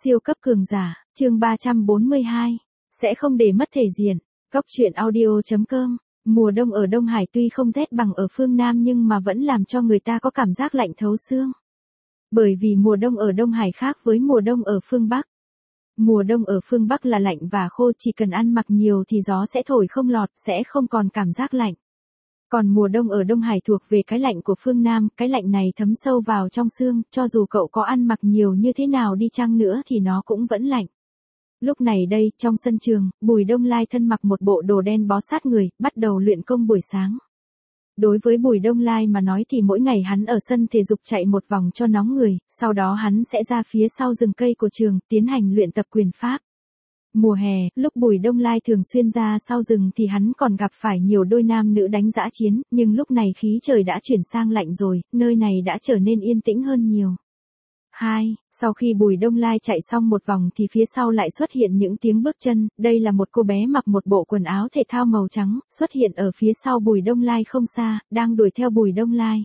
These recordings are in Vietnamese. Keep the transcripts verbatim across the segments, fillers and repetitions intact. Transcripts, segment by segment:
Siêu cấp cường giả, chương ba trăm bốn mươi hai, sẽ không để mất thể diện. Cóc truyện audio chấm com. Mùa đông ở Đông Hải tuy không rét bằng ở phương Nam nhưng mà vẫn làm cho người ta có cảm giác lạnh thấu xương. Bởi vì mùa đông ở Đông Hải khác với mùa đông ở phương Bắc. Mùa đông ở phương Bắc là lạnh và khô, chỉ cần ăn mặc nhiều thì gió sẽ thổi không lọt, sẽ không còn cảm giác lạnh. Còn mùa đông ở Đông Hải thuộc về cái lạnh của phương Nam, cái lạnh này thấm sâu vào trong xương, cho dù cậu có ăn mặc nhiều như thế nào đi chăng nữa thì nó cũng vẫn lạnh. Lúc này đây, trong sân trường, Bùi Đông Lai thân mặc một bộ đồ đen bó sát người, bắt đầu luyện công buổi sáng. Đối với Bùi Đông Lai mà nói thì mỗi ngày hắn ở sân thể dục chạy một vòng cho nóng người, sau đó hắn sẽ ra phía sau rừng cây của trường, tiến hành luyện tập quyền pháp. Mùa hè, lúc Bùi Đông Lai thường xuyên ra sau rừng thì hắn còn gặp phải nhiều đôi nam nữ đánh dã chiến, nhưng lúc này khí trời đã chuyển sang lạnh rồi, nơi này đã trở nên yên tĩnh hơn nhiều. hai. Sau khi Bùi Đông Lai chạy xong một vòng thì phía sau lại xuất hiện những tiếng bước chân, đây là một cô bé mặc một bộ quần áo thể thao màu trắng, xuất hiện ở phía sau Bùi Đông Lai không xa, đang đuổi theo Bùi Đông Lai.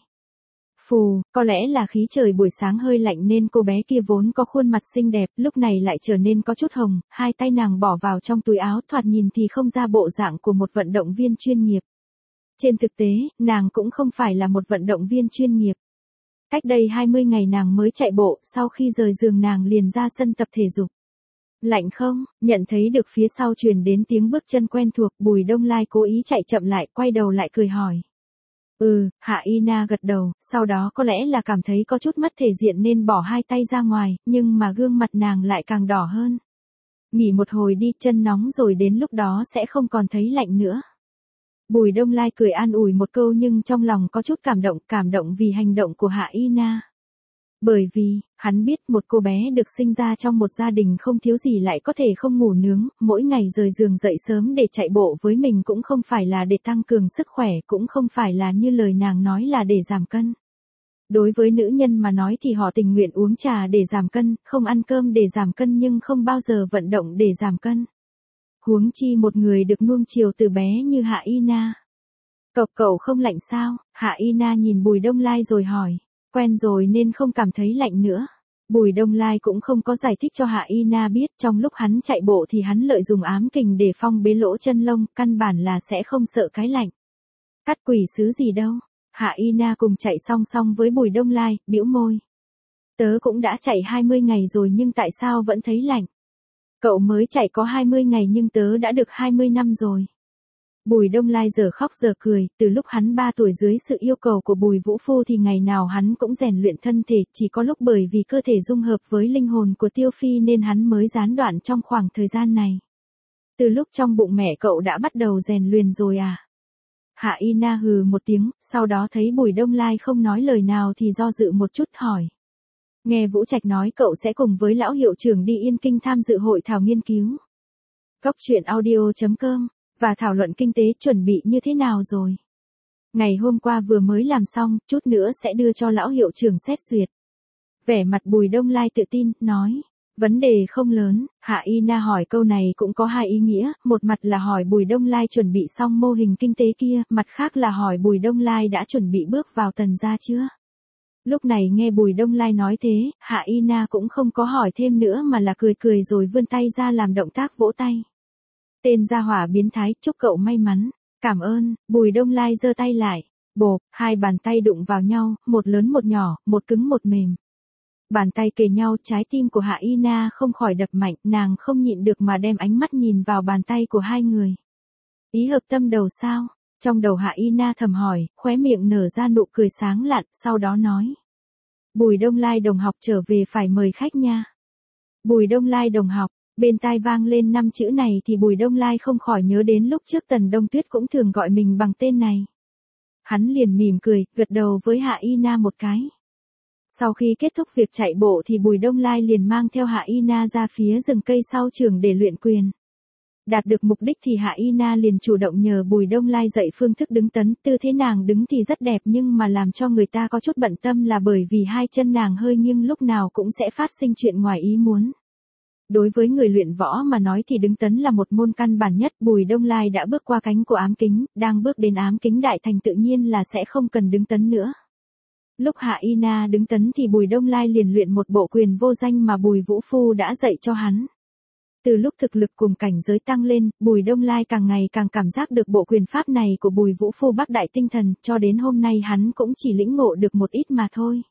Phù, có lẽ là khí trời buổi sáng hơi lạnh nên cô bé kia vốn có khuôn mặt xinh đẹp, lúc này lại trở nên có chút hồng, hai tay nàng bỏ vào trong túi áo, thoạt nhìn thì không ra bộ dạng của một vận động viên chuyên nghiệp. Trên thực tế, nàng cũng không phải là một vận động viên chuyên nghiệp. Cách đây hai mươi ngày nàng mới chạy bộ, sau khi rời giường nàng liền ra sân tập thể dục. Lạnh không? Nhận thấy được phía sau truyền đến tiếng bước chân quen thuộc, Bùi Đông Lai cố ý chạy chậm lại, quay đầu lại cười hỏi. Ừ, Hạ Y Na gật đầu, sau đó có lẽ là cảm thấy có chút mất thể diện nên bỏ hai tay ra ngoài, nhưng mà gương mặt nàng lại càng đỏ hơn. Nghỉ một hồi đi, chân nóng rồi đến lúc đó sẽ không còn thấy lạnh nữa. Bùi Đông Lai cười an ủi một câu nhưng trong lòng có chút cảm động, cảm động vì hành động của Hạ Y Na. Bởi vì, hắn biết một cô bé được sinh ra trong một gia đình không thiếu gì lại có thể không ngủ nướng, mỗi ngày rời giường dậy sớm để chạy bộ với mình cũng không phải là để tăng cường sức khỏe, cũng không phải là như lời nàng nói là để giảm cân. Đối với nữ nhân mà nói thì họ tình nguyện uống trà để giảm cân, không ăn cơm để giảm cân nhưng không bao giờ vận động để giảm cân. Huống chi một người được nuông chiều từ bé như Hạ Y Na. Cậu cậu không lạnh sao? Hạ Y Na nhìn Bùi Đông Lai rồi hỏi. Quen rồi nên không cảm thấy lạnh nữa. Bùi Đông Lai cũng không có giải thích cho Hạ Y Na biết, trong lúc hắn chạy bộ thì hắn lợi dụng ám kình để phong bế lỗ chân lông, căn bản là sẽ không sợ cái lạnh. Cắt quỷ sứ gì đâu. Hạ Y Na cùng chạy song song với Bùi Đông Lai, bĩu môi. Tớ cũng đã chạy hai mươi ngày rồi nhưng tại sao vẫn thấy lạnh? Cậu mới chạy có hai mươi ngày nhưng tớ đã được hai mươi năm rồi. Bùi Đông Lai giờ khóc giờ cười, từ lúc hắn ba tuổi dưới sự yêu cầu của Bùi Vũ Phu thì ngày nào hắn cũng rèn luyện thân thể, chỉ có lúc bởi vì cơ thể dung hợp với linh hồn của Tiêu Phi nên hắn mới gián đoạn trong khoảng thời gian này. Từ lúc trong bụng mẹ cậu đã bắt đầu rèn luyện rồi à? Hạ Y Na hừ một tiếng, sau đó thấy Bùi Đông Lai không nói lời nào thì do dự một chút hỏi. Nghe Vũ Trạch nói cậu sẽ cùng với lão hiệu trưởng đi Yên Kinh tham dự hội thảo nghiên cứu. Cóc truyện audio chấm com. Và thảo luận kinh tế chuẩn bị như thế nào rồi? Ngày hôm qua vừa mới làm xong, chút nữa sẽ đưa cho lão hiệu trưởng xét duyệt. Vẻ mặt Bùi Đông Lai tự tin, nói. Vấn đề không lớn. Hạ Y Na hỏi câu này cũng có hai ý nghĩa, một mặt là hỏi Bùi Đông Lai chuẩn bị xong mô hình kinh tế kia, mặt khác là hỏi Bùi Đông Lai đã chuẩn bị bước vào Tần gia chưa? Lúc này nghe Bùi Đông Lai nói thế, Hạ Y Na cũng không có hỏi thêm nữa mà là cười cười rồi vươn tay ra làm động tác vỗ tay. Tên gia hỏa biến thái, chúc cậu may mắn. Cảm ơn. Bùi Đông Lai giơ tay lại. Bộp, hai bàn tay đụng vào nhau, một lớn một nhỏ, một cứng một mềm. Bàn tay kề nhau, trái tim của Hạ Y Na không khỏi đập mạnh, nàng không nhịn được mà đem ánh mắt nhìn vào bàn tay của hai người. Ý hợp tâm đầu sao? Trong đầu Hạ Y Na thầm hỏi, khóe miệng nở ra nụ cười sáng lạn, sau đó nói. Bùi Đông Lai đồng học trở về phải mời khách nha. Bùi Đông Lai đồng học. Bên tai vang lên năm chữ này thì Bùi Đông Lai không khỏi nhớ đến lúc trước Tần Đông Tuyết cũng thường gọi mình bằng tên này. Hắn liền mỉm cười, gật đầu với Hạ Y Na một cái. Sau khi kết thúc việc chạy bộ thì Bùi Đông Lai liền mang theo Hạ Y Na ra phía rừng cây sau trường để luyện quyền. Đạt được mục đích thì Hạ Y Na liền chủ động nhờ Bùi Đông Lai dạy phương thức đứng tấn, tư thế nàng đứng thì rất đẹp nhưng mà làm cho người ta có chút bận tâm là bởi vì hai chân nàng hơi nghiêng lúc nào cũng sẽ phát sinh chuyện ngoài ý muốn. Đối với người luyện võ mà nói thì đứng tấn là một môn căn bản nhất, Bùi Đông Lai đã bước qua cánh của ám kính, đang bước đến ám kính đại thành tự nhiên là sẽ không cần đứng tấn nữa. Lúc Hạ Y Na đứng tấn thì Bùi Đông Lai liền luyện một bộ quyền vô danh mà Bùi Vũ Phu đã dạy cho hắn. Từ lúc thực lực cùng cảnh giới tăng lên, Bùi Đông Lai càng ngày càng cảm giác được bộ quyền pháp này của Bùi Vũ Phu Bắc Đại Tinh Thần, cho đến hôm nay hắn cũng chỉ lĩnh ngộ được một ít mà thôi.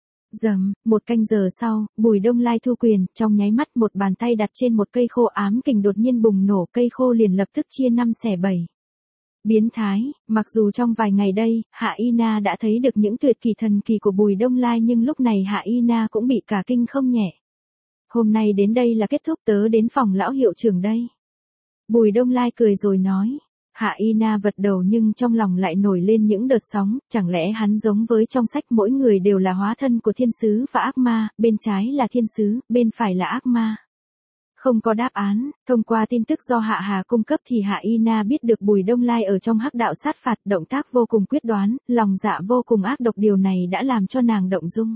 Dầm, một canh giờ sau, Bùi Đông Lai thu quyền, trong nháy mắt một bàn tay đặt trên một cây khô ám kình đột nhiên bùng nổ, cây khô liền lập tức chia năm xẻ bảy. Biến thái, mặc dù trong vài ngày đây, Hạ Y Na đã thấy được những tuyệt kỳ thần kỳ của Bùi Đông Lai nhưng lúc này Hạ Y Na cũng bị cả kinh không nhẹ. Hôm nay đến đây là kết thúc, tớ đến phòng lão hiệu trưởng đây. Bùi Đông Lai cười rồi nói. Hạ Y Na vật đầu nhưng trong lòng lại nổi lên những đợt sóng, chẳng lẽ hắn giống với trong sách mỗi người đều là hóa thân của thiên sứ và ác ma, bên trái là thiên sứ, bên phải là ác ma. Không có đáp án, thông qua tin tức do Hạ Hà cung cấp thì Hạ Y Na biết được Bùi Đông Lai ở trong hắc đạo sát phạt, động tác vô cùng quyết đoán, lòng dạ vô cùng ác độc, điều này đã làm cho nàng động dung.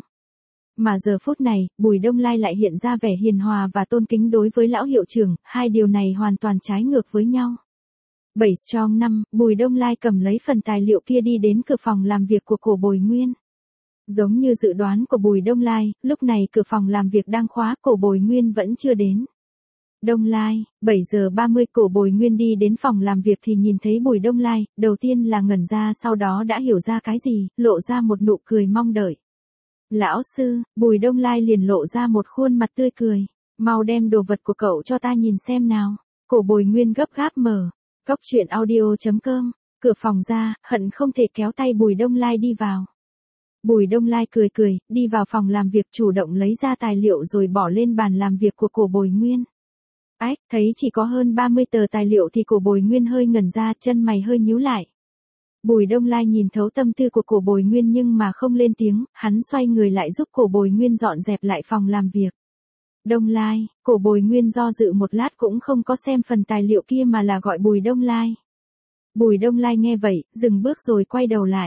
Mà giờ phút này, Bùi Đông Lai lại hiện ra vẻ hiền hòa và tôn kính đối với lão hiệu trưởng, hai điều này hoàn toàn trái ngược với nhau. bảy Strong năm, Bùi Đông Lai cầm lấy phần tài liệu kia đi đến cửa phòng làm việc của Cổ Bồi Nguyên. Giống như dự đoán của Bùi Đông Lai, lúc này cửa phòng làm việc đang khóa, Cổ Bồi Nguyên vẫn chưa đến. Đông Lai, bảy giờ ba mươi Cổ Bồi Nguyên đi đến phòng làm việc thì nhìn thấy Bùi Đông Lai, đầu tiên là ngẩn ra sau đó đã hiểu ra cái gì, lộ ra một nụ cười mong đợi. Lão sư, Bùi Đông Lai liền lộ ra một khuôn mặt tươi cười, mau đem đồ vật của cậu cho ta nhìn xem nào. Cổ Bồi Nguyên gấp gáp mở. Cốc truyện audio chấm com, cửa phòng ra, hận không thể kéo tay Bùi Đông Lai đi vào. Bùi Đông Lai cười cười, đi vào phòng làm việc chủ động lấy ra tài liệu rồi bỏ lên bàn làm việc của Cổ Bồi Nguyên. Ách, thấy chỉ có hơn ba mươi tờ tài liệu thì Cổ Bồi Nguyên hơi ngẩn ra, chân mày hơi nhíu lại. Bùi Đông Lai nhìn thấu tâm tư của Cổ Bồi Nguyên nhưng mà không lên tiếng, hắn xoay người lại giúp Cổ Bồi Nguyên dọn dẹp lại phòng làm việc. Đông Lai, Cổ Bồi Nguyên do dự một lát cũng không có xem phần tài liệu kia mà là gọi Bùi Đông Lai. Bùi Đông Lai nghe vậy, dừng bước rồi quay đầu lại.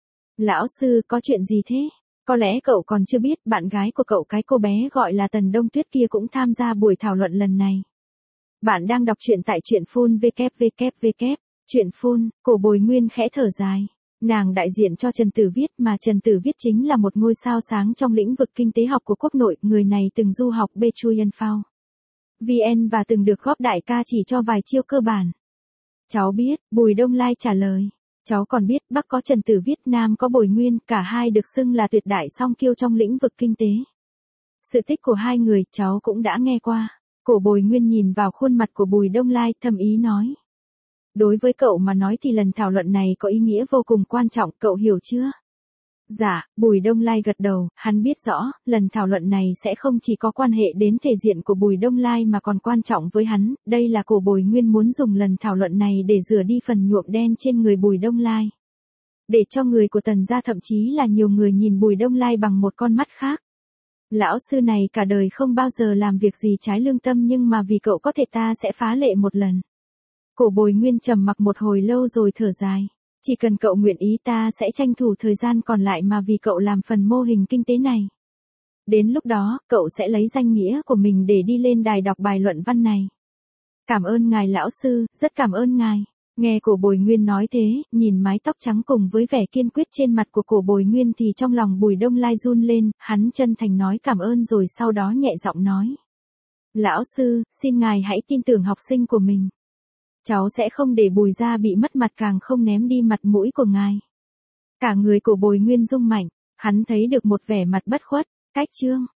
Lão sư, có chuyện gì thế? Có lẽ cậu còn chưa biết, bạn gái của cậu, cái cô bé gọi là Tần Đông Tuyết kia cũng tham gia buổi thảo luận lần này. Bạn đang đọc truyện tại truyện phun vê vê vê. Truyện phun, Cổ Bồi Nguyên khẽ thở dài. Nàng đại diện cho Trần Tử Viết mà Trần Tử Viết chính là một ngôi sao sáng trong lĩnh vực kinh tế học của quốc nội, người này từng du học Bechuyenfao vê en và từng được góp đại ca chỉ cho vài chiêu cơ bản. Cháu biết, Bùi Đông Lai trả lời. Cháu còn biết Bắc có Trần Tử Viết, Nam có Bồi Nguyên, cả hai được xưng là tuyệt đại song kiêu trong lĩnh vực kinh tế. Sự tích của hai người cháu cũng đã nghe qua. Cổ Bồi Nguyên nhìn vào khuôn mặt của Bùi Đông Lai, thầm ý nói. Đối với cậu mà nói thì lần thảo luận này có ý nghĩa vô cùng quan trọng, cậu hiểu chưa? Dạ, Bùi Đông Lai gật đầu, hắn biết rõ, lần thảo luận này sẽ không chỉ có quan hệ đến thể diện của Bùi Đông Lai mà còn quan trọng với hắn, đây là Cổ Bồi Nguyên muốn dùng lần thảo luận này để rửa đi phần nhuộm đen trên người Bùi Đông Lai. Để cho người của Tần gia thậm chí là nhiều người nhìn Bùi Đông Lai bằng một con mắt khác. Lão sư này cả đời không bao giờ làm việc gì trái lương tâm nhưng mà vì cậu có thể ta sẽ phá lệ một lần. Cổ Bồi Nguyên trầm mặc một hồi lâu rồi thở dài. Chỉ cần cậu nguyện ý ta sẽ tranh thủ thời gian còn lại mà vì cậu làm phần mô hình kinh tế này. Đến lúc đó, cậu sẽ lấy danh nghĩa của mình để đi lên đài đọc bài luận văn này. Cảm ơn ngài lão sư, rất cảm ơn ngài. Nghe Cổ Bồi Nguyên nói thế, nhìn mái tóc trắng cùng với vẻ kiên quyết trên mặt của Cổ Bồi Nguyên thì trong lòng Bùi Đông Lai run lên, hắn chân thành nói cảm ơn rồi sau đó nhẹ giọng nói. Lão sư, xin ngài hãy tin tưởng học sinh của mình. Cháu sẽ không để Bùi gia bị mất mặt, càng không ném đi mặt mũi của ngài. Cả người Cổ Bồi Nguyên rung mạnh, hắn thấy được một vẻ mặt bất khuất. Cách chương